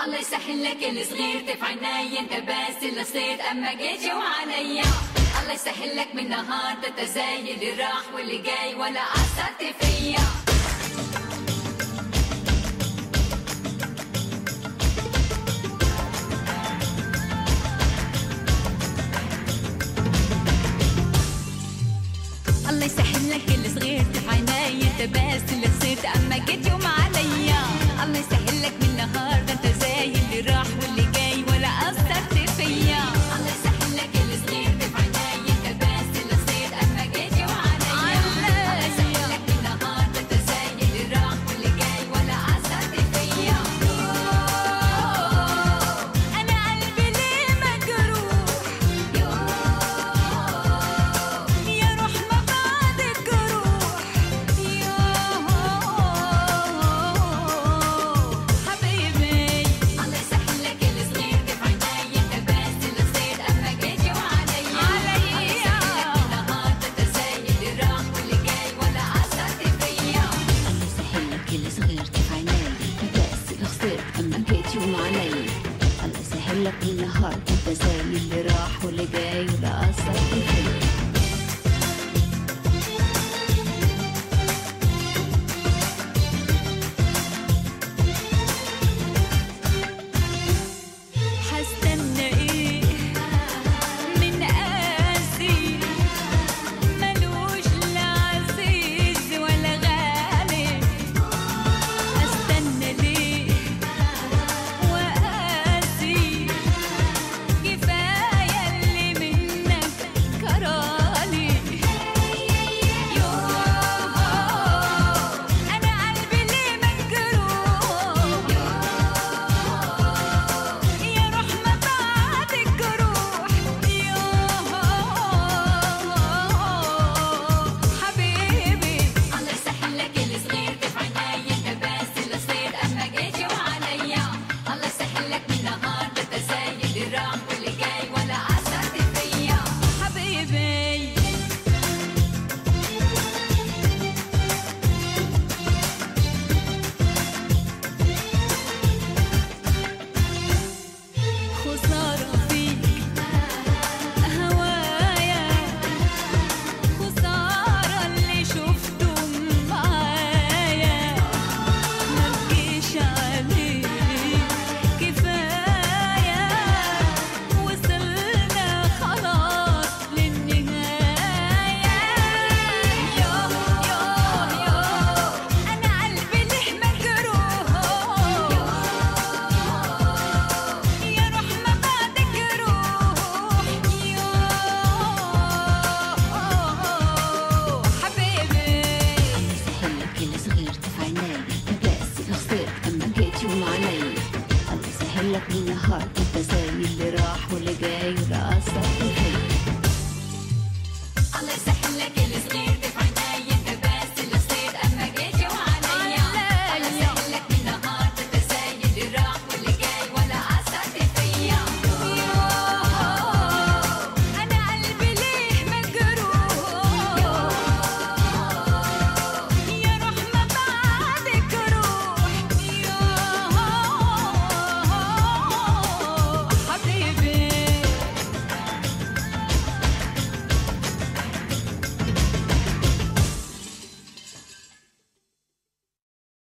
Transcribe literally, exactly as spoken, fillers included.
الله يسهل لك الصغير تف عيني انت بس اللي صيت اما جيت يوم عليا. الله يسهل لك من نهار تتزايد اللي راح واللي جاي ولا اثرت فيا. الله يسهل لك الصغير تف عيني انت بس اللي صيت اما جيت يوم عليا. الله يسهل لك من نهار ده انت زي اللي راح واللي جاي ولا اثرت فيا. الله يسهل لك الصغير تف عيني انت بس اللي صيت اما جيت يوم عليا. الله يسهل لك من نهار ده انت زي اللي راح واللي جاي ولا اثرت فيا. انا قلبي ليه مجروح يا روح ما بعد الجروح يا حبيبي. الله يسهل لك الصغير تف عيني انت بس اللي صيت اما جيت يوم عليا. الله يسهل لك من نهار ده انت زي اللي راح واللي جاي ولا اثرت فيا. الله يسهل لك الصغير تف عيني انت بس اللي خسرت اما جيت يوم علي. الله يسهل لك النهار انت زي اللي راح واللي جاي ولا اثرت فيا. حستنى ايه من قاسي ملوش لا عزيز ولا غالي. استنى ليه وقاسي كفايه اللي منك كرالي. يوه انا قلبي ليه مجروح يا روح ما بعد الجروح يا حبيبي. الله يسهل لك الصغير تف عيني انت بس اللي صيت اما جيت يوم عليا. الله يسهل لك من نهار ده انت زي اللي راح واللي جاي ولا اثرت فيا حبيبي. خسارة فيك هوايا خسارة اللي شفته معايا. مبكيش عليك كفاية وصلنا خلاص للنهاية. يوه يوه يوه أنا قلبي ليه مجروح يا روح ما بعدك روح يا حبيبي. الله يسهل لك الصغير تف عيني انت بس اللي خسرت اما جيت يوم علي. الله يسهل لك النهار انت زي اللي راح واللي جاي ولا اثرت فيا. الله يسهل لك الصغير